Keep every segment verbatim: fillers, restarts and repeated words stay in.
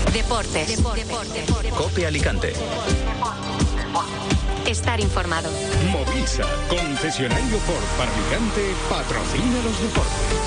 Deportes. Deportes. Deportes. COPE Alicante. Estar informado. Movisa, concesionario Ford para Alicante, patrocina los deportes.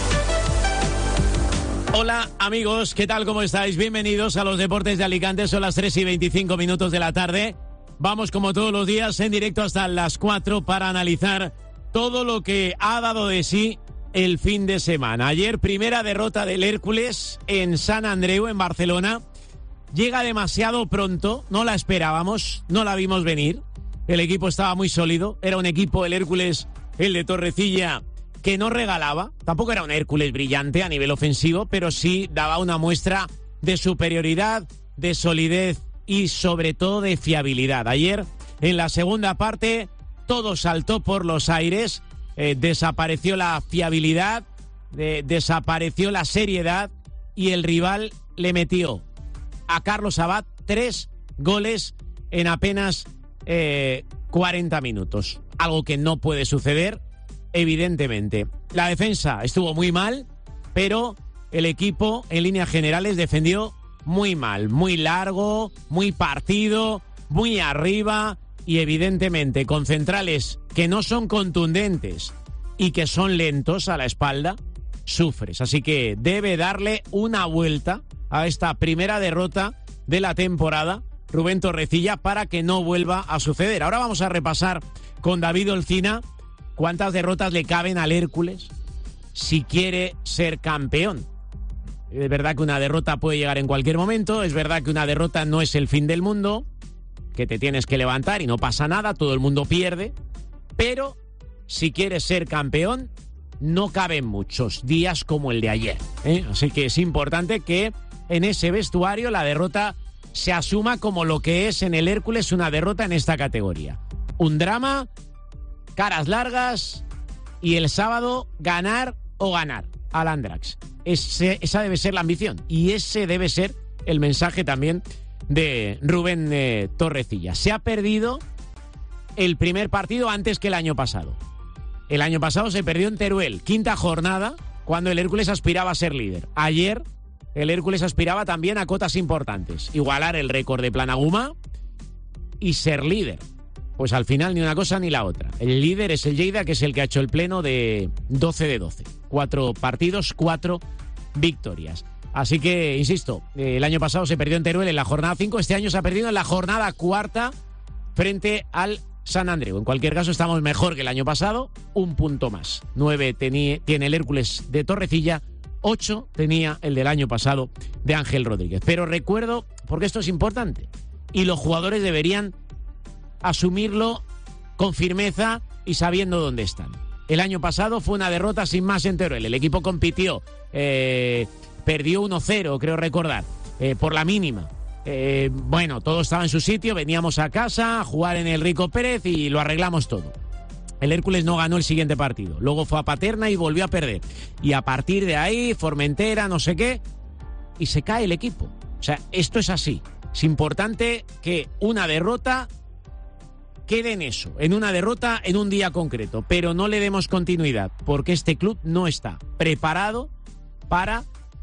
Hola amigos, ¿qué tal? ¿Cómo estáis? Bienvenidos a los Deportes de Alicante. Son las tres y veinticinco minutos de la tarde. Vamos como todos los días en directo hasta las cuatro para analizar todo lo que ha dado de sí el fin de semana. Ayer, primera derrota del Hércules en Sant Andreu, en Barcelona. Llega demasiado pronto, no la esperábamos, no la vimos venir. El equipo estaba muy sólido, era un equipo, el Hércules, el de Torrecilla, que no regalaba. Tampoco era un Hércules brillante a nivel ofensivo, pero sí daba una muestra de superioridad, de solidez y sobre todo de fiabilidad. Ayer, en la segunda parte, todo saltó por los aires. Eh, desapareció la fiabilidad, de, desapareció la seriedad y el rival le metió a Carlos Abad tres goles en apenas eh, cuarenta minutos. Algo que no puede suceder, evidentemente. La defensa estuvo muy mal, pero el equipo en líneas generales defendió muy mal, muy largo, muy partido, muy arriba. Y evidentemente con centrales que no son contundentes y que son lentos a la espalda, sufres. Así que debe darle una vuelta a esta primera derrota de la temporada Rubén Torrecilla para que no vuelva a suceder. Ahora vamos a repasar con David Olcina cuántas derrotas le caben al Hércules si quiere ser campeón. Es verdad que una derrota puede llegar en cualquier momento, es verdad que una derrota no es el fin del mundo, que te tienes que levantar y no pasa nada, todo el mundo pierde, pero si quieres ser campeón, no caben muchos días como el de ayer, ¿eh? Así que es importante que en ese vestuario la derrota se asuma como lo que es en el Hércules una derrota en esta categoría. Un drama, caras largas y el sábado ganar o ganar al Andrax. Ese, esa debe ser la ambición y ese debe ser el mensaje también de Rubén eh, Torrecilla. Se ha perdido el primer partido antes que el año pasado. El año pasado se perdió en Teruel, quinta jornada, cuando el Hércules aspiraba a ser líder. Ayer el Hércules aspiraba también a cotas importantes, igualar el récord de Planaguma y ser líder. Pues al final ni una cosa ni la otra. El líder es el Lleida, que es el que ha hecho el pleno de doce de doce. Cuatro partidos, cuatro victorias. Así que, insisto, el año pasado se perdió en Teruel en la jornada cinco, este año se ha perdido en la jornada cuarta frente al Sant Andreu. En cualquier caso, estamos mejor que el año pasado, un punto más. Nueve tiene el Hércules de Torrecilla, ocho tenía el del año pasado de Ángel Rodríguez. Pero recuerdo, porque esto es importante, y los jugadores deberían asumirlo con firmeza y sabiendo dónde están. El año pasado fue una derrota sin más en Teruel. El equipo compitió... Eh, Perdió uno cero, creo recordar, eh, por la mínima. Eh, bueno, todo estaba en su sitio, veníamos a casa a jugar en el Rico Pérez y lo arreglamos todo. El Hércules no ganó el siguiente partido. Luego fue a Paterna y volvió a perder. Y a partir de ahí, Formentera, no sé qué, y se cae el equipo. O sea, esto es así. Es importante que una derrota quede en eso, en una derrota en un día concreto, pero no le demos continuidad, porque este club no está preparado para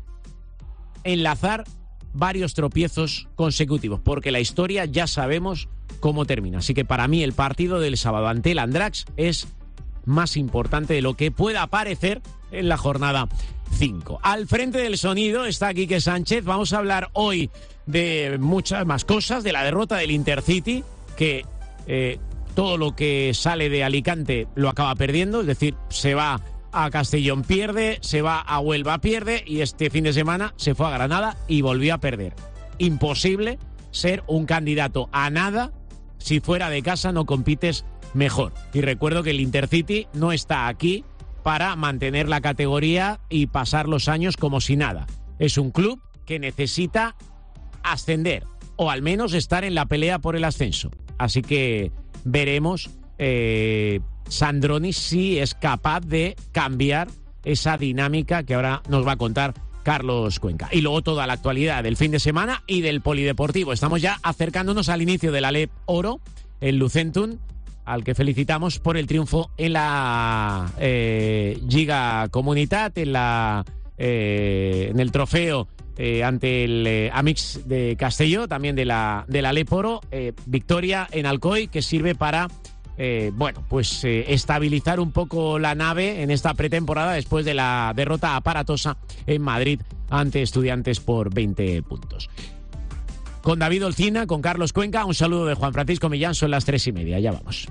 enlazar varios tropiezos consecutivos, porque la historia ya sabemos cómo termina. Así que para mí el partido del sábado ante el Andrax es más importante de lo que pueda parecer en la jornada cinco. Al frente del sonido está Quique Sánchez. Vamos a hablar hoy de muchas más cosas, de la derrota del Intercity, que eh, todo lo que sale de Alicante lo acaba perdiendo, es decir, se va a Castellón, pierde, se va a Huelva, pierde, y este fin de semana se fue a Granada y volvió a perder. Imposible ser un candidato a nada si fuera de casa no compites mejor. Y recuerdo que el Intercity no está aquí para mantener la categoría y pasar los años como si nada. Es un club que necesita ascender o al menos estar en la pelea por el ascenso. Así que veremos eh, Sandroni si es capaz de cambiar esa dinámica que ahora nos va a contar Carlos Cuenca. Y luego toda la actualidad del fin de semana y del polideportivo. Estamos ya acercándonos al inicio del Alep Oro, el Lucentum, al que felicitamos por el triunfo en la eh, Lliga Comunitat, en la eh, en el trofeo eh, ante el eh, Amix de Castelló, también de la, de la Leporo. Eh, victoria en Alcoy que sirve para... Eh, bueno, pues eh, estabilizar un poco la nave en esta pretemporada después de la derrota aparatosa en Madrid ante Estudiantes por veinte puntos. Con David Olcina, con Carlos Cuenca, un saludo de Juan Francisco Millán, son las tres y media, ya vamos.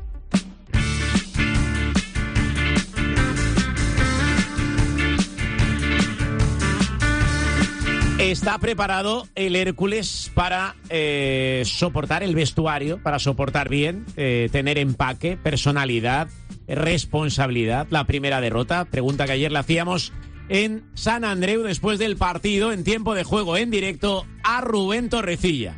¿Está preparado el Hércules para eh, soportar el vestuario, para soportar bien, eh, tener empaque, personalidad, responsabilidad? La primera derrota, pregunta que ayer le hacíamos en San Andreu después del partido, en tiempo de juego en directo, a Rubén Torrecilla.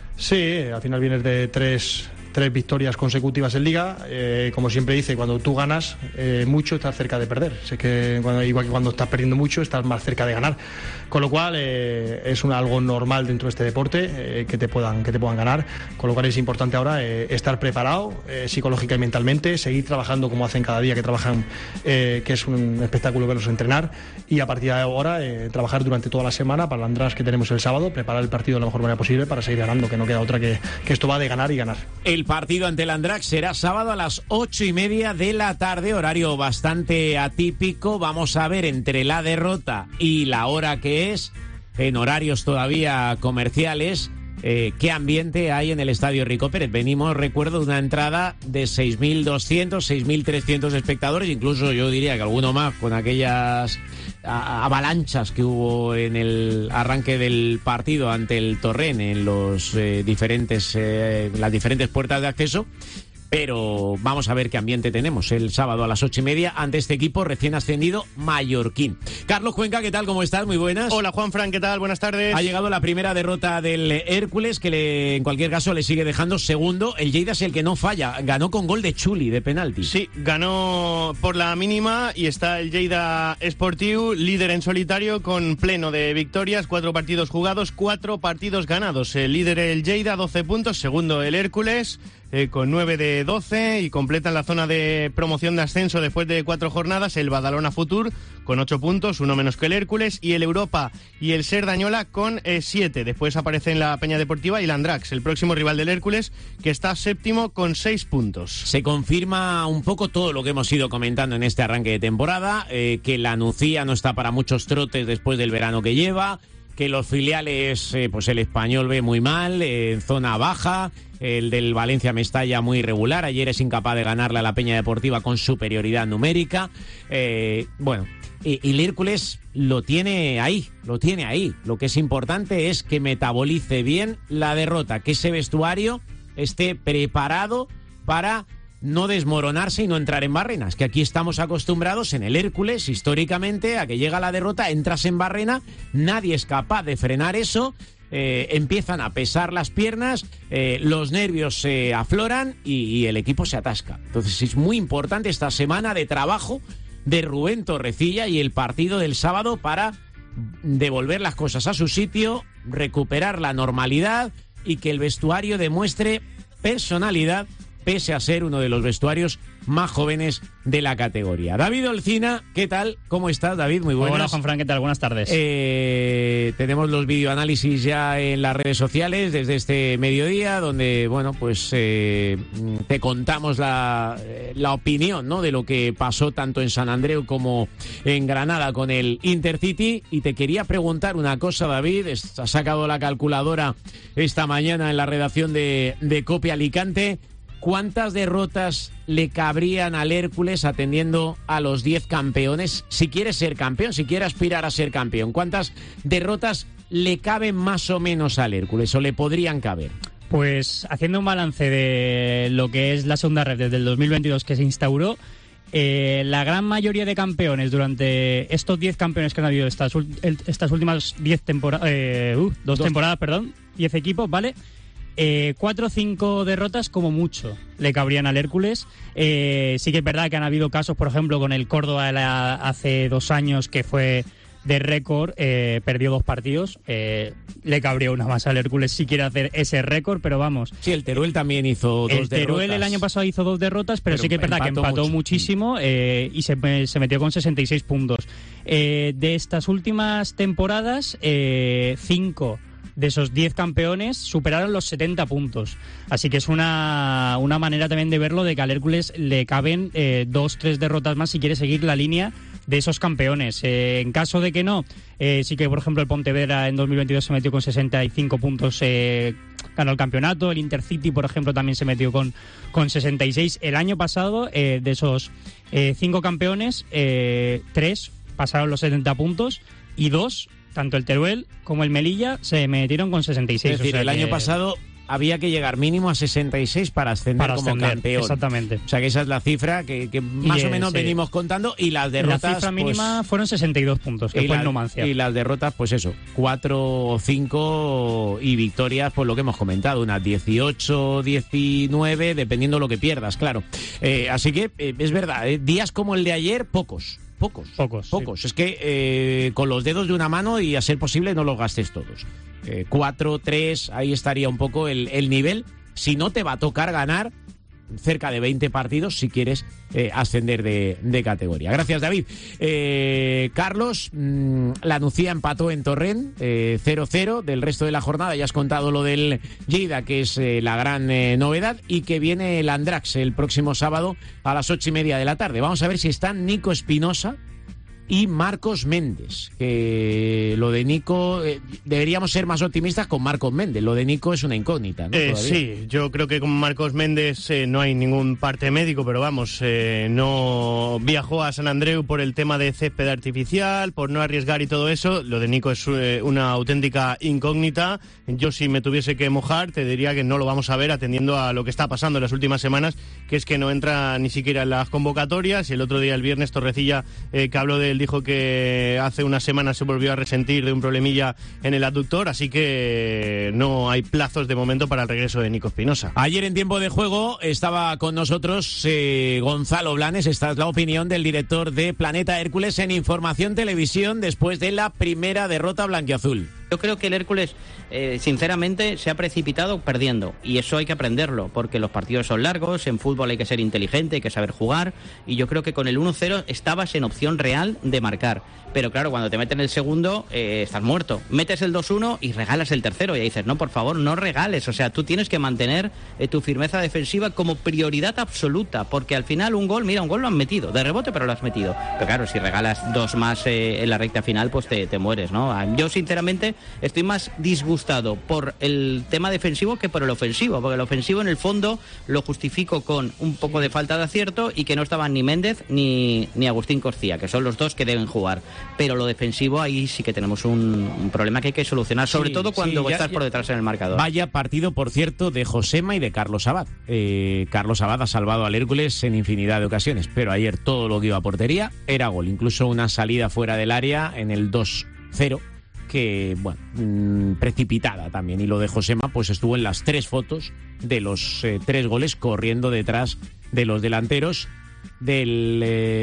Sí, al final vienes de tres... tres victorias consecutivas en Liga. Eh, como siempre dice, cuando tú ganas eh, mucho, estás cerca de perder. Sé que cuando, igual que cuando estás perdiendo mucho, estás más cerca de ganar. Con lo cual eh, es un, algo normal dentro de este deporte eh, que te puedan que te puedan ganar. Con lo cual es importante ahora eh, estar preparado eh, psicológica y mentalmente, seguir trabajando como hacen cada día que trabajan, eh, que es un espectáculo verlos entrenar, y a partir de ahora eh, trabajar durante toda la semana para el András que tenemos el sábado, preparar el partido de la mejor manera posible para seguir ganando, que no queda otra que, que esto va de ganar y ganar. El partido ante el András será sábado a las ocho y media de la tarde, horario bastante atípico. Vamos a ver entre la derrota y la hora que es, en horarios todavía comerciales, eh, qué ambiente hay en el Estadio Rico Pérez. Venimos, recuerdo, de una entrada de seis mil doscientos, seis mil trescientos espectadores, incluso yo diría que alguno más con aquellas avalanchas que hubo en el arranque del partido ante el Torrent en los eh, diferentes eh, las diferentes puertas de acceso. Pero vamos a ver qué ambiente tenemos el sábado a las ocho y media ante este equipo recién ascendido mallorquín. Carlos Cuenca, ¿qué tal? ¿Cómo estás? Muy buenas. Hola, Juanfran, ¿qué tal? Buenas tardes. Ha llegado la primera derrota del Hércules, que le, en cualquier caso le sigue dejando segundo. El Lleida es el que no falla, ganó con gol de Chuli, de penalti. Sí, ganó por la mínima y está el Lleida Esportiu, líder en solitario, con pleno de victorias, cuatro partidos jugados, cuatro partidos ganados. El líder el Lleida, doce puntos, segundo el Hércules, Eh, con nueve de doce, y completa en la zona de promoción de ascenso después de cuatro jornadas el Badalona Futur con ocho puntos, uno menos que el Hércules, y el Europa y el Cerdañola con eh, siete. Después aparecen la Peña Deportiva y el Andrax, el próximo rival del Hércules, que está séptimo con seis puntos. Se confirma un poco todo lo que hemos ido comentando en este arranque de temporada, eh, que la Nucía no está para muchos trotes después del verano que lleva, que los filiales, eh, pues el Español ve muy mal, eh, en zona baja, el del Valencia Mestalla muy irregular, ayer es incapaz de ganarle a la Peña Deportiva con superioridad numérica, eh, bueno, y, y el Hércules lo tiene ahí, lo tiene ahí, lo que es importante es que metabolice bien la derrota, que ese vestuario esté preparado para no desmoronarse y no entrar en barrenas, que aquí estamos acostumbrados en el Hércules históricamente a que llega la derrota, entras en barrena, nadie es capaz de frenar eso, eh, empiezan a pesar las piernas, eh, los nervios se afloran y, y el equipo se atasca. Entonces es muy importante esta semana de trabajo de Rubén Torrecilla y el partido del sábado para devolver las cosas a su sitio, recuperar la normalidad y que el vestuario demuestre personalidad, pese a ser uno de los vestuarios más jóvenes de la categoría. David Olcina, ¿qué tal? ¿Cómo estás, David? Muy buenas. Hola, Juanfran, ¿qué tal? Buenas tardes. Eh, tenemos los videoanálisis ya en las redes sociales desde este mediodía, donde, bueno, pues eh, te contamos la, la opinión, ¿no?, de lo que pasó tanto en San Andreu como en Granada con el Intercity. Y te quería preguntar una cosa, David. Has sacado la calculadora esta mañana en la redacción de, de Copia Alicante. ¿Cuántas derrotas le cabrían al Hércules atendiendo a los diez campeones? Si quiere ser campeón, si quiere aspirar a ser campeón, ¿cuántas derrotas le caben más o menos al Hércules o le podrían caber? Pues haciendo un balance de lo que es la segunda red desde el dos mil veintidós que se instauró, eh, la gran mayoría de campeones durante estos diez campeones que han habido estas, estas últimas diez temporadas, eh, uh, dos, dos temporadas, perdón, diez equipos, ¿vale? Eh, cuatro o cinco derrotas como mucho le cabrían al Hércules. Eh, sí que es verdad que han habido casos, por ejemplo, con el Córdoba la, hace dos años, que fue de récord, eh, perdió dos partidos. Eh, le cabría una más al Hércules si quiere hacer ese récord, pero vamos. Sí, el Teruel también hizo dos el derrotas. El Teruel el año pasado hizo dos derrotas, pero, pero sí que es verdad que empató mucho. muchísimo eh, y se, se metió con sesenta y seis puntos. Eh, de estas últimas temporadas, eh, cinco de esos diez campeones superaron los setenta puntos. Así que es una, una manera también de verlo, de que al Hércules le caben eh, dos, tres derrotas más si quiere seguir la línea de esos campeones. Eh, en caso de que no, eh, sí que por ejemplo el Pontevedra en dos mil veintidós se metió con sesenta y cinco puntos, eh, ganó el campeonato. El Intercity, por ejemplo, también se metió con, con sesenta y seis. El año pasado, eh, de esos eh, cinco campeones, eh, tres pasaron los setenta puntos y dos, tanto el Teruel como el Melilla, se metieron con sesenta y seis. Es decir, o sea el que... año pasado había que llegar mínimo a sesenta y seis para ascender para como ascender, campeón. Exactamente. O sea que esa es la cifra que, que más y, o menos sí. venimos contando, y las derrotas... La cifra mínima pues, fueron sesenta y dos puntos, que y fue la, en Numancia. Y las derrotas, pues eso, cuatro o cinco, y victorias, pues lo que hemos comentado, unas dieciocho, diecinueve, dependiendo lo que pierdas, claro. Eh, así que eh, es verdad, eh, días como el de ayer, pocos. Pocos, pocos, pocos. Sí. Es que eh, con los dedos de una mano, y a ser posible no los gastes todos. Eh, cuatro, tres, ahí estaría un poco el, el nivel. Si no, te va a tocar ganar cerca de veinte partidos si quieres eh, ascender de, de categoría. Gracias, David. Eh, Carlos, mmm, la Nucía empató en Torrent, eh, cero cero. Del resto de la jornada ya has contado lo del Lleida, que es eh, la gran eh, novedad, y que viene el Andrax el próximo sábado a las ocho y media de la tarde. Vamos a ver si están Nico Espinosa y Marcos Méndez, que lo de Nico, eh, deberíamos ser más optimistas con Marcos Méndez. Lo de Nico es una incógnita, ¿no? Eh, sí, yo creo que con Marcos Méndez eh, no hay ningún parte médico, pero vamos, eh, no viajó a San Andreu por el tema de césped artificial, por no arriesgar y todo eso. Lo de Nico es eh, una auténtica incógnita. Yo, si me tuviese que mojar, te diría que no lo vamos a ver, atendiendo a lo que está pasando en las últimas semanas, que es que no entra ni siquiera en las convocatorias. Y el otro día, el viernes, Torrecilla, eh, que habló del dijo que hace unas semanas se volvió a resentir de un problemilla en el aductor, así que no hay plazos de momento para el regreso de Nico Espinosa. Ayer en tiempo de juego estaba con nosotros eh, Gonzalo Blanes. Esta es la opinión del director de Planeta Hércules en Información Televisión después de la primera derrota blanquiazul. Yo creo que el Hércules, eh, sinceramente, se ha precipitado perdiendo, y eso hay que aprenderlo, porque los partidos son largos, en fútbol hay que ser inteligente, hay que saber jugar, y yo creo que con el uno cero estabas en opción real de marcar, pero claro, cuando te meten el segundo, eh, estás muerto. Metes el dos uno y regalas el tercero, y ahí dices, no, por favor, no regales, o sea, tú tienes que mantener eh, tu firmeza defensiva como prioridad absoluta, porque al final un gol, mira, un gol lo han metido, de rebote, pero lo has metido, pero claro, si regalas dos más eh, en la recta final, pues te, te mueres, ¿no? Yo, sinceramente, estoy más disgustado por el tema defensivo que por el ofensivo, porque el ofensivo en el fondo lo justifico con un poco de falta de acierto y que no estaban ni Méndez ni, ni Agustín Costilla, que son los dos que deben jugar, pero lo defensivo ahí sí que tenemos un, un problema que hay que solucionar, sobre sí, todo cuando sí, ya, estás ya, por detrás en el marcador. Vaya partido, por cierto, de Josema y de Carlos Abad. Eh, Carlos Abad ha salvado al Hércules en infinidad de ocasiones, pero ayer todo lo que iba a portería era gol, incluso una salida fuera del área en el dos cero, que, bueno, mmm, precipitada también. Y lo de Josema, pues estuvo en las tres fotos de los eh, tres goles, corriendo detrás de los delanteros del,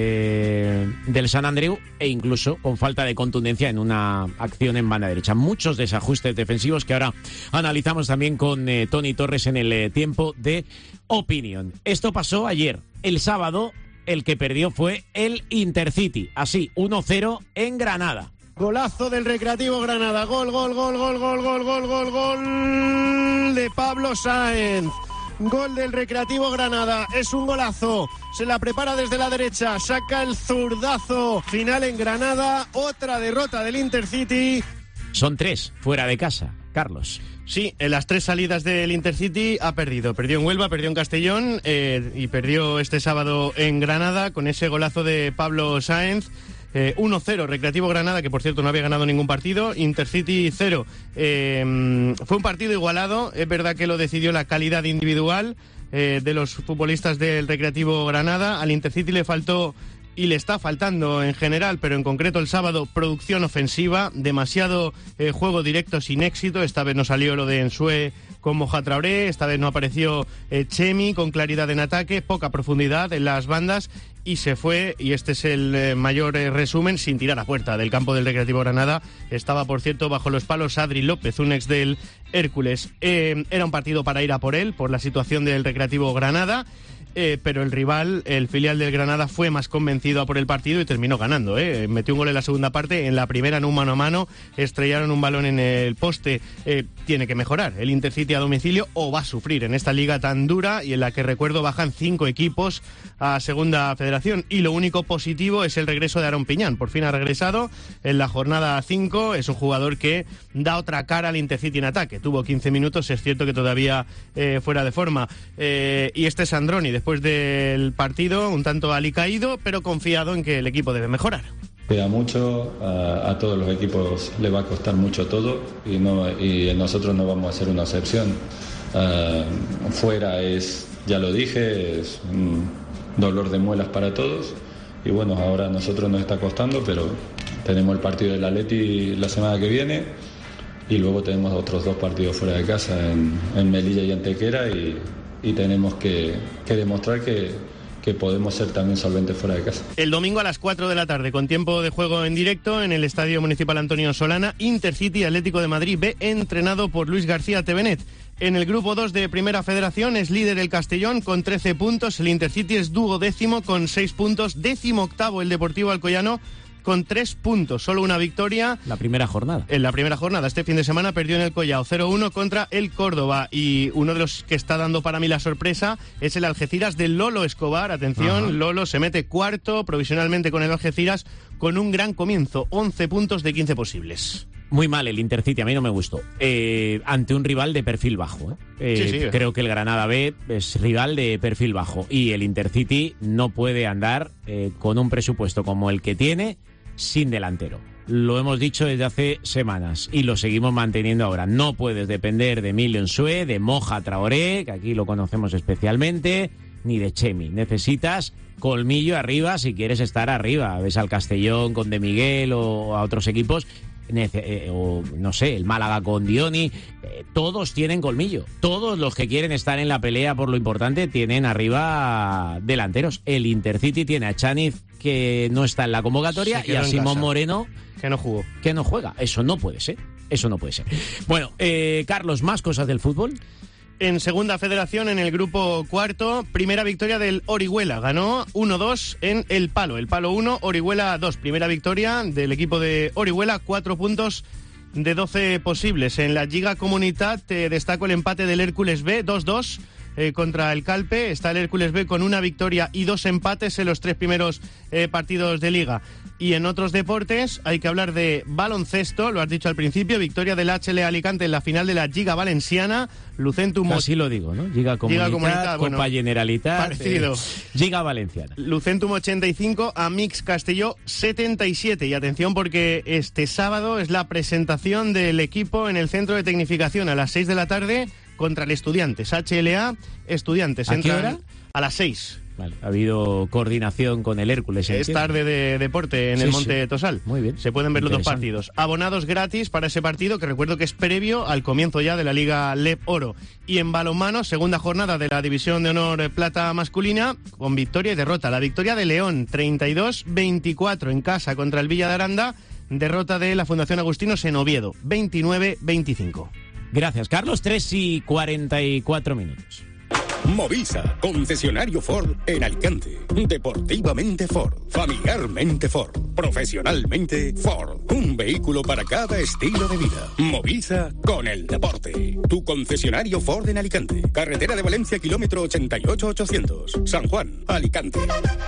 eh, del San Andreu, e incluso con falta de contundencia en una acción en banda derecha. Muchos desajustes defensivos que ahora analizamos también con eh, Tony Torres en el eh, tiempo de opinión. Esto pasó ayer. El sábado, el que perdió fue el Intercity. Así, uno cero en Granada. Golazo del Recreativo Granada, gol, gol, gol, gol, gol, gol, gol, gol, gol de Pablo Sáenz. Gol del Recreativo Granada, es un golazo, se la prepara desde la derecha, saca el zurdazo, final en Granada, otra derrota del Intercity. Son tres fuera de casa, Carlos. Sí, en las tres salidas del Intercity ha perdido. Perdió en Huelva, perdió en Castellón eh, y perdió este sábado en Granada con ese golazo de Pablo Sáenz. Eh, uno cero, Recreativo Granada, que por cierto no había ganado ningún partido. Intercity cero. Eh, fue un partido igualado. Es verdad que lo decidió la calidad individual eh, de los futbolistas del Recreativo Granada. Al Intercity le faltó y le está faltando en general, pero en concreto el sábado, producción ofensiva, demasiado eh, juego directo sin éxito. Esta vez no salió lo de Ensue con Moja Traoré, esta vez no apareció eh, Chemi con claridad en ataque, poca profundidad en las bandas, y se fue, y este es el eh, mayor eh, resumen, sin tirar a puerta del campo del Recreativo Granada. Estaba, por cierto, bajo los palos Adri López, un ex del Hércules. Eh, era un partido para ir a por él, por la situación del Recreativo Granada. Eh, pero el rival, el filial del Granada, fue más convencido a por el partido y terminó ganando. ¿eh? Metió un gol en la segunda parte, en la primera en un mano a mano, estrellaron un balón en el poste. Eh, tiene que mejorar el Intercity a domicilio o va a sufrir en esta liga tan dura y en la que, recuerdo, bajan cinco equipos a Segunda Federación. Y lo único positivo es el regreso de Aaron Piñán. Por fin ha regresado en la jornada cinco. Es un jugador que da otra cara al Intercity en ataque. Tuvo quince minutos, es cierto que todavía eh, fuera de forma. Eh, y este es Androni, después del partido, un tanto alicaído, pero confiado en que el equipo debe mejorar. Queda mucho, a, a todos los equipos le va a costar mucho todo y, no, y nosotros no vamos a ser una excepción. Uh, fuera es, ya lo dije, es un dolor de muelas para todos y bueno, ahora a nosotros nos está costando, pero tenemos el partido del Atleti la semana que viene y luego tenemos otros dos partidos fuera de casa en, en Melilla y Antequera y y tenemos que, que demostrar que, que podemos ser también solventes fuera de casa. El domingo a las cuatro de la tarde, con tiempo de juego en directo en el Estadio Municipal Antonio Solana, Intercity Atlético de Madrid B, entrenado por Luis García Tevenet. En el grupo dos de Primera Federación es líder el Castellón con trece puntos, el Intercity es duodécimo con seis puntos, décimo octavo el Deportivo Alcoyano con tres puntos, solo una victoria. La primera jornada. En la primera jornada. Este fin de semana perdió en el Collao cero uno contra el Córdoba. Y uno de los que está dando para mí la sorpresa es el Algeciras del Lolo Escobar. Atención, Ajá. Lolo se mete cuarto provisionalmente con el Algeciras con un gran comienzo. once puntos de quince posibles. Muy mal el Intercity, a mí no me gustó. Eh, ante un rival de perfil bajo. ¿eh? Eh, sí, sí. Creo que el Granada B es rival de perfil bajo. Y el Intercity no puede andar eh, con un presupuesto como el que tiene sin delantero. Lo hemos dicho desde hace semanas y lo seguimos manteniendo ahora. No puedes depender de Emilio Ensue, de Moja Traoré, que aquí lo conocemos especialmente, ni de Chemi. Necesitas colmillo arriba si quieres estar arriba. Ves al Castellón con De Miguel o a otros equipos, o no sé, el Málaga con Dioni, eh, todos tienen colmillo. Todos los que quieren estar en la pelea por lo importante tienen arriba delanteros. El Intercity tiene a Chaniz, que no está en la convocatoria, y a Simón Moreno, que no jugó. Que no juega. Eso no puede ser. Eso no puede ser. Bueno, eh, Carlos, ¿más cosas del fútbol? En Segunda Federación, en el grupo cuarto, primera victoria del Orihuela. Ganó uno dos en El Palo. El Palo uno, Orihuela dos. Primera victoria del equipo de Orihuela, cuatro puntos de doce posibles. En la Lliga Comunitat te destaco el empate del Hércules B, dos dos. Eh, contra el Calpe. Está el Hércules B con una victoria y dos empates en los tres primeros eh, partidos de Liga. Y en otros deportes hay que hablar de baloncesto, lo has dicho al principio, victoria del H L Alicante en la final de la Lliga Valenciana. Lucentum... Así lo digo, ¿no? Lliga Comunitat, Comunitat Copa bueno, Generalitat, parecido. Eh, Lliga Valenciana. Lucentum ochenta y cinco, Amix Castelló setenta y siete. Y atención porque este sábado es la presentación del equipo en el Centro de Tecnificación a las seis de la tarde contra el Estudiantes. H L A, Estudiantes. ¿A qué hora? A las seis. Vale, ha habido coordinación con el Hércules. Es tarde de deporte en sí, el Monte sí. Tosal. Muy bien. Se pueden ver los dos partidos. Abonados gratis para ese partido, que recuerdo que es previo al comienzo ya de la Liga L E P Oro. Y en balonmano, segunda jornada de la División de Honor Plata masculina, con victoria y derrota. La victoria de León, treinta y dos veinticuatro en casa contra el Villa de Aranda. Derrota de la Fundación Agustinos en Oviedo, veintinueve veinticinco. Gracias, Carlos. tres y cuarenta y cuatro minutos. Movisa, concesionario Ford en Alicante. Deportivamente Ford, familiarmente Ford, profesionalmente Ford. Un vehículo para cada estilo de vida. Movisa con el deporte. Tu concesionario Ford en Alicante. Carretera de Valencia, kilómetro ochenta y ocho ochocientos. San Juan, Alicante.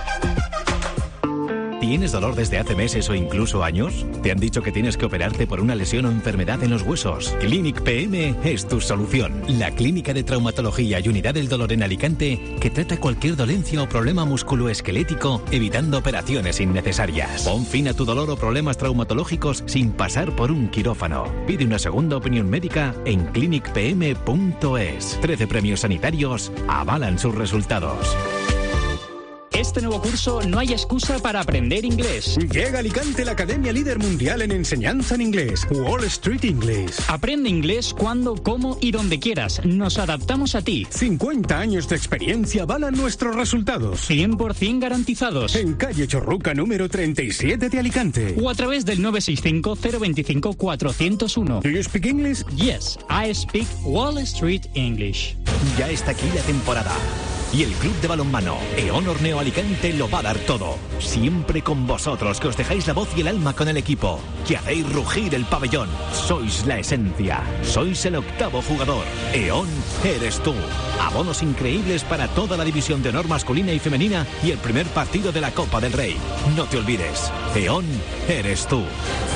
¿Tienes dolor desde hace meses o incluso años? ¿Te han dicho que tienes que operarte por una lesión o enfermedad en los huesos? Clinic P M es tu solución. La clínica de traumatología y unidad del dolor en Alicante, que trata cualquier dolencia o problema musculoesquelético, evitando operaciones innecesarias. Pon fin a tu dolor o problemas traumatológicos sin pasar por un quirófano. Pide una segunda opinión médica en clinic p m punto es. Trece premios sanitarios avalan sus resultados. Este nuevo curso no hay excusa para aprender inglés. Llega a Alicante la Academia Líder Mundial en Enseñanza en Inglés, Wall Street English. Aprende inglés cuando, cómo y donde quieras. Nos adaptamos a ti. cincuenta años de experiencia avalan nuestros resultados. cien por ciento garantizados. En calle Chorruca número treinta y siete de Alicante. O a través del nueve seis cinco, cero dos cinco, cuatro cero uno. ¿Do you speak English? Yes, I speak Wall Street English. Ya está aquí la temporada. Y el club de balonmano Eón Horneo Alicante lo va a dar todo. Siempre con vosotros, que os dejáis la voz y el alma con el equipo, que hacéis rugir el pabellón. Sois la esencia. Sois el octavo jugador. Eón eres tú. Abonos increíbles para toda la división de honor masculina y femenina y el primer partido de la Copa del Rey. No te olvides. Eón eres tú.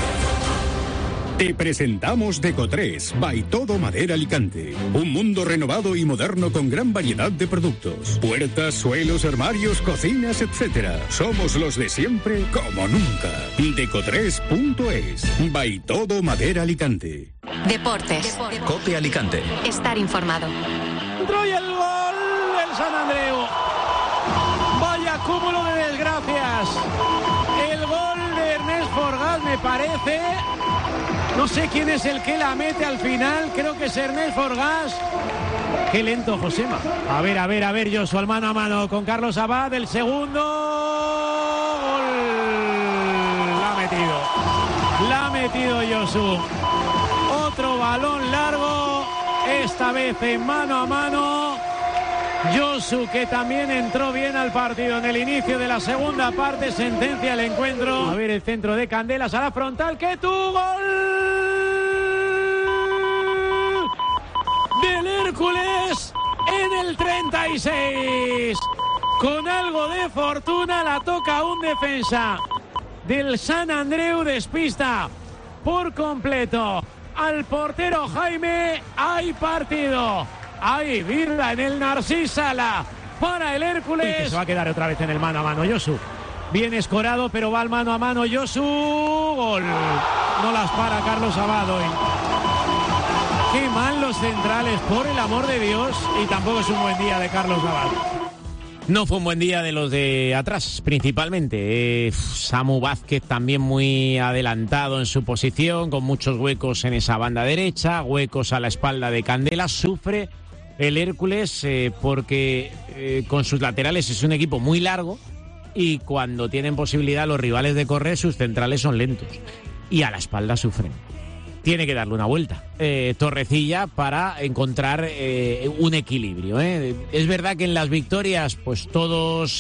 Te presentamos Decotres, by Todo Madera Alicante. Un mundo renovado y moderno con gran variedad de productos. Puertas, suelos, armarios, cocinas, etcétera. Somos los de siempre como nunca. Decotres punto es, by Todo Madera Alicante. Deportes. Cope Alicante. Estar informado. Entró y el gol del San Andreu. Vaya cúmulo de desgracias. El gol de Ernest Forgás, me parece. No sé quién es el que la mete al final. Creo que es Ernest Forgás. Qué lento, Josema. A ver, a ver, a ver, Josu, al mano a mano con Carlos Abad. El segundo gol. La ha metido. La ha metido Josu. Otro balón largo. Esta vez en mano a mano. Josu, que también entró bien al partido en el inicio de la segunda parte, sentencia el encuentro. A ver el centro de Candelas a la frontal, que tu gol del Hércules en el treinta y seis. Con algo de fortuna la toca un defensa del San Andreu, despista por completo al portero Jaime. Hay partido. Hay vida en el Narcís Sala para el Hércules. Que se va a quedar otra vez en el mano a mano, Josu. Bien escorado, pero va al mano a mano, Josu. Gol. No las para Carlos Abad hoy. Qué mal los centrales, por el amor de Dios. Y tampoco es un buen día de Carlos Abad. No fue un buen día de los de atrás, principalmente. Eh, Samu Vázquez también muy adelantado en su posición, con muchos huecos en esa banda derecha, huecos a la espalda de Candela. Sufre el Hércules eh, porque eh, con sus laterales es un equipo muy largo y cuando tienen posibilidad los rivales de correr, sus centrales son lentos y a la espalda sufren. Tiene que darle una vuelta eh, Torrecilla para encontrar eh, un equilibrio. ¿eh? Es verdad que en las victorias pues todos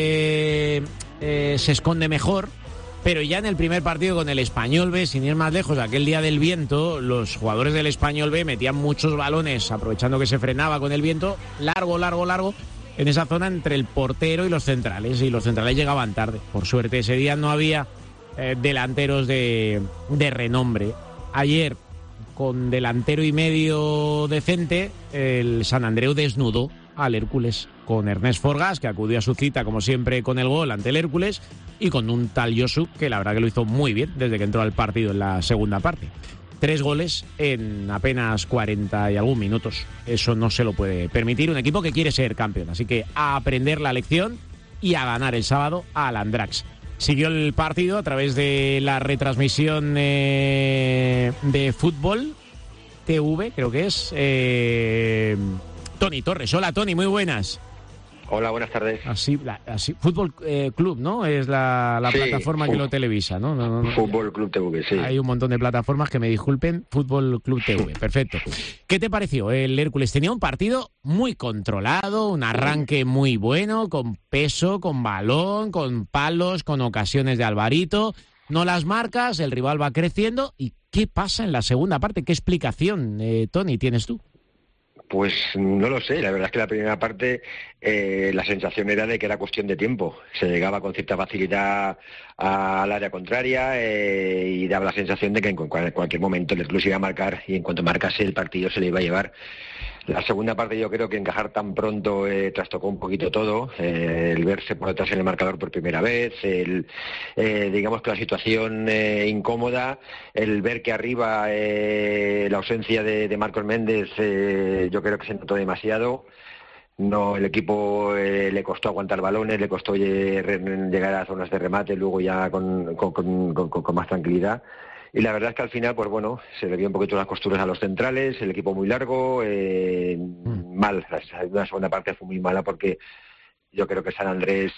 eh, eh, se esconde mejor, pero ya en el primer partido con el Español B, sin ir más lejos, aquel día del viento, los jugadores del Español B metían muchos balones, aprovechando que se frenaba con el viento, largo, largo, largo, en esa zona entre el portero y los centrales, y los centrales llegaban tarde. Por suerte ese día no había eh, delanteros de, de renombre. Ayer, con delantero y medio decente, el San Andreu desnudó al Hércules, con Ernest Forgás, que acudió a su cita, como siempre, con el gol ante el Hércules, y con un tal Josu, que la verdad que lo hizo muy bien desde que entró al partido en la segunda parte. Tres goles en apenas cuarenta y algún minutos. Eso no se lo puede permitir un equipo que quiere ser campeón. Así que a aprender la lección y a ganar el sábado al Andrax. Siguió el partido a través de la retransmisión eh, de Fútbol T V, creo que es. Eh, Tony Torres. Hola, Tony, muy buenas. Hola, buenas tardes. Así, la, así Fútbol eh, Club, ¿no? Es la, la sí, plataforma fútbol, que lo televisa, ¿no? No, no, no. Fútbol Club T V, sí. Hay un montón de plataformas, que me disculpen. Fútbol Club T V, perfecto. ¿Qué te pareció? El Hércules tenía un partido muy controlado, un arranque muy bueno, con peso, con balón, con palos, con ocasiones de Alvarito. No las marcas, el rival va creciendo. ¿Y qué pasa en la segunda parte? ¿Qué explicación, eh, Tony, tienes tú? Pues no lo sé, la verdad es que la primera parte eh, la sensación era de que era cuestión de tiempo. Se llegaba con cierta facilidad al área contraria eh, y daba la sensación de que en cualquier momento el Hércules iba a marcar y en cuanto marcase el partido se le iba a llevar. La segunda parte yo creo que encajar tan pronto eh, trastocó un poquito todo, eh, el verse por detrás en el marcador por primera vez, el, eh, digamos que la situación eh, incómoda, el ver que arriba eh, la ausencia de, de Marcos Méndez eh, yo creo que se notó demasiado. no, el equipo eh, le costó aguantar balones, le costó eh, re, llegar a zonas de remate, luego ya con, con, con, con, con más tranquilidad. Y la verdad es que al final, pues bueno, se le vio un poquito las costuras a los centrales, el equipo muy largo, eh, mm. mal. La segunda parte fue muy mala porque yo creo que San Andrés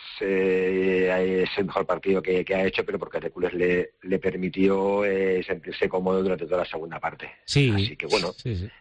eh, es el mejor partido que, que ha hecho, pero porque Hércules le, le permitió eh, sentirse cómodo durante toda la segunda parte. Sí. Así que bueno, sí, sí.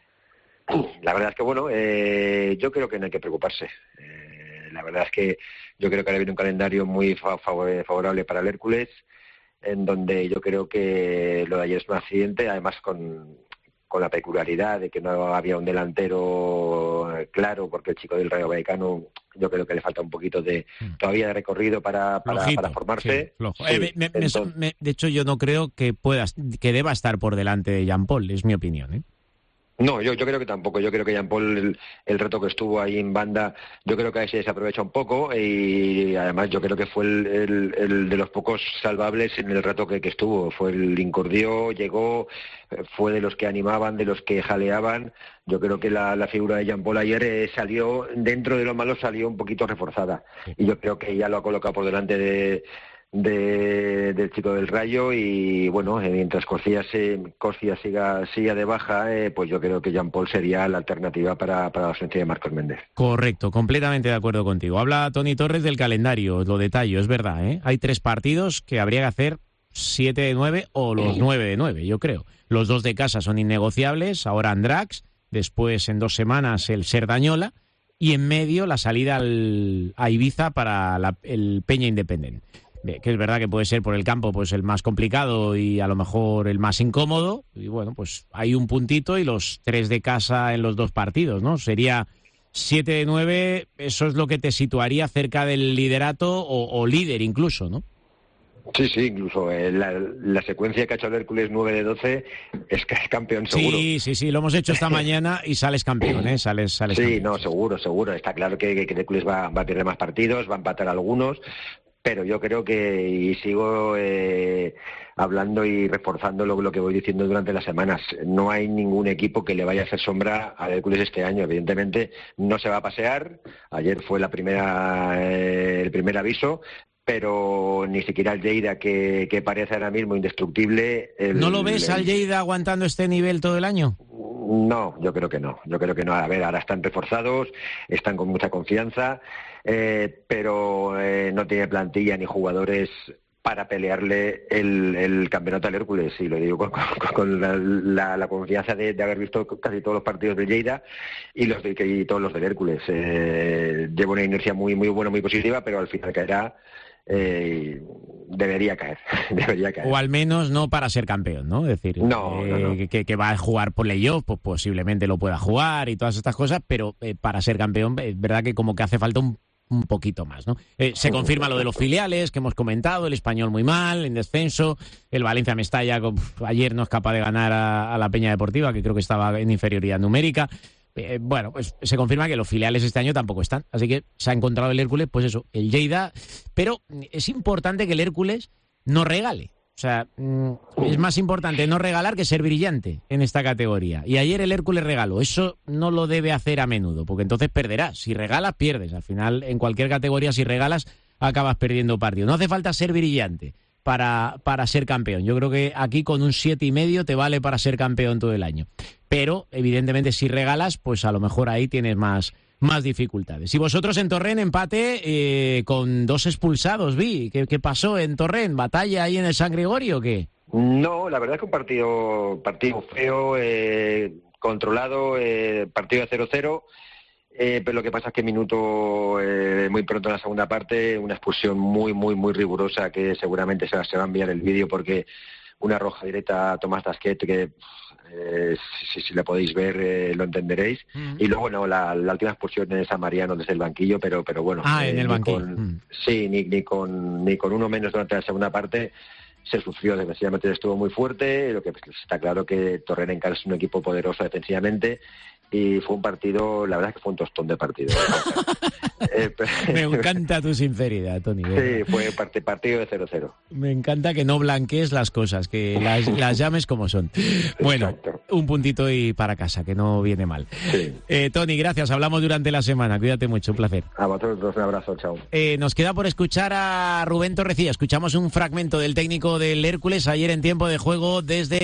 La verdad es que bueno, eh, yo creo que no hay que preocuparse. Eh, la verdad es que yo creo que ahora viene un calendario muy fa- favorable para el Hércules, en donde yo creo que lo de ayer es un accidente, además con, con la peculiaridad de que no había un delantero claro, porque el chico del Rayo Vallecano yo creo que le falta un poquito de todavía de recorrido para, para, Flojito, para formarse. Sí, flojo. Sí, eh, me, me, entonces... me, de hecho, yo no creo que puedas, que deba estar por delante de Jean Paul, es mi opinión, ¿eh? No, yo, yo creo que tampoco. Yo creo que Jean Paul, el, el reto que estuvo ahí en banda, yo creo que ahí se desaprovecha un poco y además yo creo que fue el, el, el de los pocos salvables en el reto que, que estuvo. Fue el incurdió, llegó, fue de los que animaban, de los que jaleaban. Yo creo que la, la figura de Jean Paul ayer eh, salió, dentro de lo malo, salió un poquito reforzada. Y yo creo que ya lo ha colocado por delante de... De, del chico del Rayo y bueno, eh, mientras Cosilla, se, Cosilla siga, siga de baja, eh, pues yo creo que Jean Paul sería la alternativa para, para la ausencia de Marcos Méndez. Correcto, completamente de acuerdo contigo. Habla Toni Torres del calendario, os lo detallo, es verdad, ¿eh? Hay tres partidos que habría que hacer siete de nueve o los nueve de nueve, yo creo. Los dos de casa son innegociables, ahora Andrax, después en dos semanas el Cerdañola y en medio la salida al, a Ibiza para la, el Peña Independiente. Que es verdad que puede ser por el campo pues el más complicado y a lo mejor el más incómodo, y bueno, pues hay un puntito y los tres de casa en los dos partidos, ¿no? Sería siete de nueve, eso es lo que te situaría cerca del liderato o, o líder incluso, ¿no? Sí, sí, incluso eh, la, la secuencia que ha hecho el Hércules nueve de doce es que es campeón seguro. Sí, sí, sí, lo hemos hecho esta mañana y sales campeón, ¿eh? Sales, sales sí, campeón. no, seguro, seguro. Está claro que, que el Hércules va, va a perder más partidos, va a empatar algunos, pero yo creo que, y sigo eh, hablando y reforzando lo, lo que voy diciendo durante las semanas, no hay ningún equipo que le vaya a hacer sombra al Hércules este año. Evidentemente no se va a pasear, ayer fue la primera eh, el primer aviso, pero ni siquiera el Lleida, que, que parece ahora mismo indestructible... El, ¿No lo ves el... al Lleida aguantando este nivel todo el año? No, yo creo que no, yo creo que no. A ver, ahora están reforzados, están con mucha confianza, eh, pero eh, no tiene plantilla ni jugadores para pelearle el, el campeonato al Hércules, y lo digo con, con, con la, la, la confianza de, de haber visto casi todos los partidos de Lleida y, los de, y todos los del Hércules. Eh, lleva una inercia muy, muy buena, muy positiva, pero al final caerá. Eh, debería caer, debería caer. O al menos no para ser campeón, ¿no? Es decir, no, eh, no, no. Que, que va a jugar por playoff, pues posiblemente lo pueda jugar y todas estas cosas, pero eh, para ser campeón es verdad que como que hace falta un, un poquito más, ¿no? Eh, se confirma lo de los filiales que hemos comentado, el Español muy mal, en descenso, el Valencia Mestalla pf, ayer no es capaz de ganar a, a la Peña Deportiva, que creo que estaba en inferioridad numérica. Eh, bueno, pues se confirma que los filiales este año tampoco están, así que se ha encontrado el Hércules, pues eso, el Lleida, pero es importante que el Hércules no regale, o sea, es más importante no regalar que ser brillante en esta categoría, y ayer el Hércules regaló, eso no lo debe hacer a menudo, porque entonces perderás, si regalas pierdes, al final en cualquier categoría si regalas acabas perdiendo partido, no hace falta ser brillante para, para ser campeón, yo creo que aquí con un siete y medio te vale para ser campeón todo el año. Pero, evidentemente, si regalas, pues a lo mejor ahí tienes más, más dificultades. Y vosotros en Torrent, empate eh, con dos expulsados, vi. ¿Qué, ¿Qué pasó en Torrent? ¿Batalla ahí en el San Gregorio o qué? No, la verdad es que un partido, partido feo, eh, controlado, eh, partido de cero cero. Eh, pero lo que pasa es que minuto eh, muy pronto en la segunda parte, una expulsión muy, muy, muy rigurosa, que seguramente se, se va a enviar el vídeo, porque una roja directa a Tomás Tasquet, que eh, si, si la podéis ver eh, lo entenderéis. Mm. Y luego no, la, la última expulsión es a Mariano desde el banquillo, pero pero bueno. Ah, eh, en el banquillo. Con, mm. Sí, ni, ni, con, ni con uno menos durante la segunda parte se sufrió, defensivamente estuvo muy fuerte, lo que pues, está claro que Torrent en casa es un equipo poderoso defensivamente, y fue un partido, la verdad es que fue un tostón de partido. eh, Me encanta tu sinceridad, Toni. Sí, fue part- partido de cero cero. Me encanta que no blanquees las cosas, que las, las llames como son. Bueno, exacto. un puntito y para casa, que no viene mal. Sí. Eh, Tony, gracias. Hablamos durante la semana. Cuídate mucho, un placer. A vosotros, un abrazo, chao. Eh, nos queda por escuchar a Rubén Torrecilla. Escuchamos un fragmento del técnico del Hércules ayer en tiempo de juego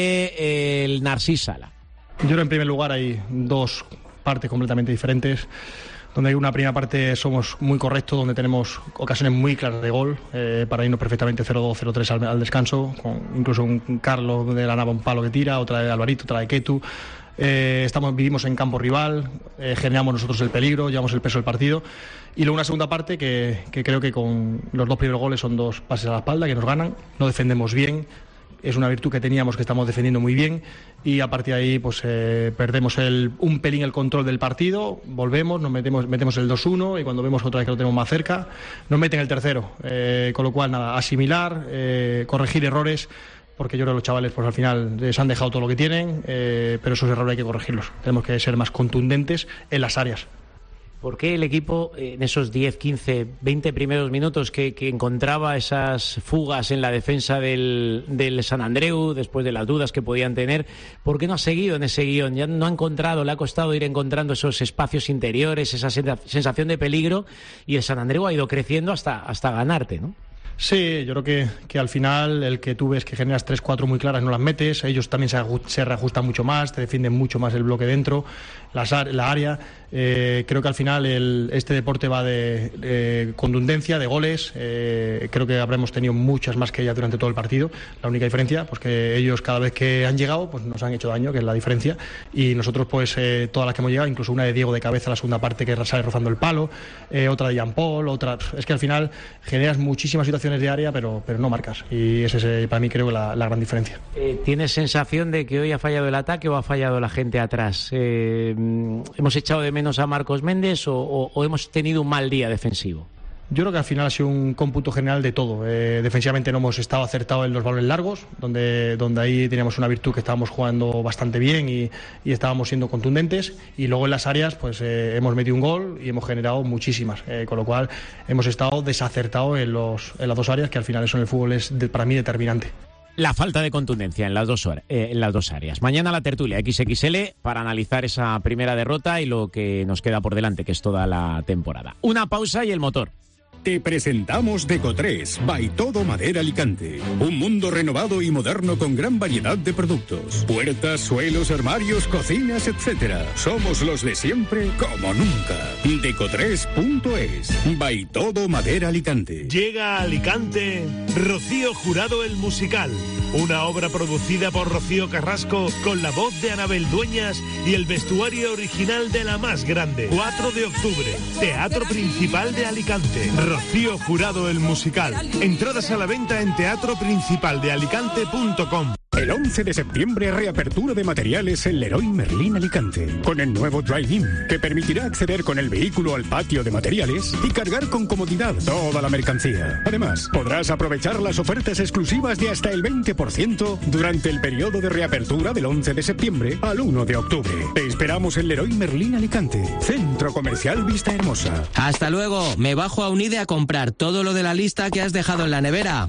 desde el Narcís Sala. Yo creo, en primer lugar, hay dos partes completamente diferentes. Donde hay una primera parte somos muy correctos, donde tenemos ocasiones muy claras de gol, eh, para irnos perfectamente cero dos, cero tres al, al descanso, con incluso un Carlos de la Nava, un palo que tira, otra de Alvarito, otra de Ketu. Eh, estamos, vivimos en campo rival, eh, generamos nosotros el peligro, llevamos el peso del partido. Y luego una segunda parte que, que creo que con los dos primeros goles son dos pases a la espalda que nos ganan, no defendemos bien. Es una virtud que teníamos, que estamos defendiendo muy bien, y a partir de ahí pues eh, perdemos el, un pelín el control del partido, volvemos, nos metemos, metemos el dos uno y cuando vemos otra vez que lo tenemos más cerca, nos meten el tercero. Eh, con lo cual, nada, asimilar, eh, corregir errores, porque yo creo que los chavales pues al final les han dejado todo lo que tienen, eh, pero esos errores hay que corregirlos. Tenemos que ser más contundentes en las áreas. ¿Por qué el equipo en esos diez, quince, veinte primeros minutos que, que encontraba esas fugas en la defensa del, del San Andreu, después de las dudas que podían tener, por qué no ha seguido en ese guión? Ya no ha encontrado, le ha costado ir encontrando esos espacios interiores, esa sensación de peligro, y el San Andreu ha ido creciendo hasta, hasta ganarte, ¿no? Sí, yo creo que, que al final el que tú ves que generas tres cuatro muy claras no las metes, ellos también se, se reajustan mucho más, te defienden mucho más el bloque dentro, las, la área. Eh, creo que al final el, este deporte va de, de contundencia, de goles. Eh, creo que habremos tenido muchas más que ellas durante todo el partido. La única diferencia, pues que ellos cada vez que han llegado, pues nos han hecho daño, que es la diferencia. Y nosotros, pues eh, todas las que hemos llegado, incluso una de Diego de cabeza, la segunda parte que sale rozando el palo, eh, otra de Jean Paul, otra. Es que al final generas muchísimas situaciones de área, pero, pero no marcas. Y ese es para mí creo la, la gran diferencia. Eh, ¿Tienes sensación de que hoy ha fallado el ataque o ha fallado la gente atrás? Eh, ¿Hemos echado de menos a Marcos Méndez o, o, o hemos tenido un mal día defensivo? Yo creo que al final ha sido un cómputo general de todo. Eh, defensivamente no hemos estado acertados en los balones largos, donde, donde ahí teníamos una virtud que estábamos jugando bastante bien y, y estábamos siendo contundentes. Y luego en las áreas pues eh, hemos metido un gol y hemos generado muchísimas. Eh, con lo cual hemos estado desacertados en, los, en las dos áreas, que al final eso en el fútbol es de, para mí determinante. La falta de contundencia en las dos eh, en las dos áreas. Mañana la tertulia equis equis ele para analizar esa primera derrota y lo que nos queda por delante, que es toda la temporada. Una pausa y el motor. Te presentamos Decotres by Todo Madera Alicante. Un mundo renovado y moderno con gran variedad de productos. Puertas, suelos, armarios, cocinas, etcétera. Somos los de siempre como nunca. Decotres punto es. By Todo Madera Alicante. Llega a Alicante Rocío Jurado el musical. Una obra producida por Rocío Carrasco con la voz de Anabel Dueñas y el vestuario original de La Más Grande. cuatro de octubre, Teatro Principal de Alicante. Rocío Jurado el musical. Entradas a la venta en teatro principal de alicante punto com. El once de septiembre, reapertura de materiales en Leroy Merlin Alicante, con el nuevo Drive-In, que permitirá acceder con el vehículo al patio de materiales y cargar con comodidad toda la mercancía. Además, podrás aprovechar las ofertas exclusivas de hasta el veinte por ciento durante el periodo de reapertura del once de septiembre al uno de octubre. Te esperamos en Leroy Merlin Alicante, Centro Comercial Vista Hermosa. Hasta luego, me bajo a Unide a comprar todo lo de la lista que has dejado en la nevera.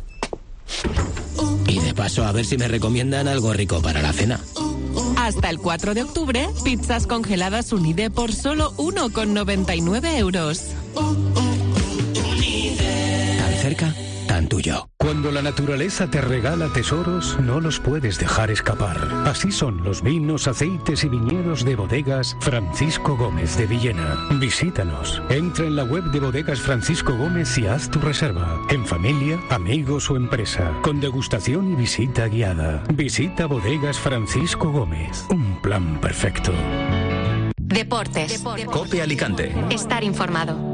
Y de paso a ver si me recomiendan algo rico para la cena. Hasta el cuatro de octubre, pizzas congeladas Unide por solo uno con noventa y nueve euros. Tan cerca, tan tuyo. Cuando la naturaleza te regala tesoros, no los puedes dejar escapar. Así son los vinos, aceites y viñedos de Bodegas Francisco Gómez de Villena. Visítanos. Entra en la web de Bodegas Francisco Gómez y haz tu reserva. En familia, amigos o empresa. Con degustación y visita guiada. Visita Bodegas Francisco Gómez. Un plan perfecto. Deportes. Deportes. COPE Alicante. Estar informado.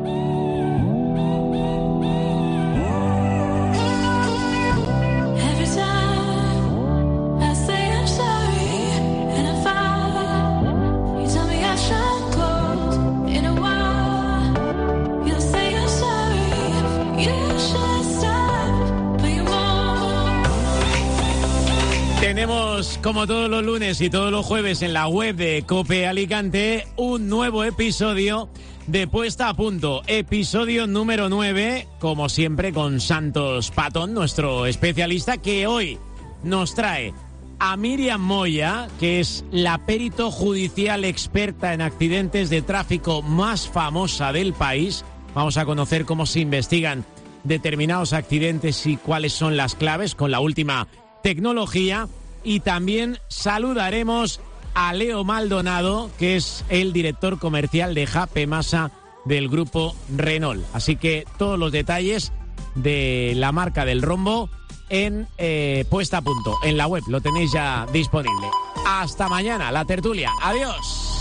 Tenemos, como todos los lunes y todos los jueves en la web de COPE Alicante, un nuevo episodio de Puesta a Punto. Episodio número nueve, como siempre con Santos Patón, nuestro especialista, que hoy nos trae a Miriam Moya, que es la perito judicial experta en accidentes de tráfico más famosa del país. Vamos a conocer cómo se investigan determinados accidentes y cuáles son las claves con la última tecnología. Y también saludaremos a Leo Maldonado, que es el director comercial de Jape Masa del grupo Renault. Así que todos los detalles de la marca del rombo en eh, puesta a punto en la web, lo tenéis ya disponible. Hasta mañana, la tertulia. Adiós.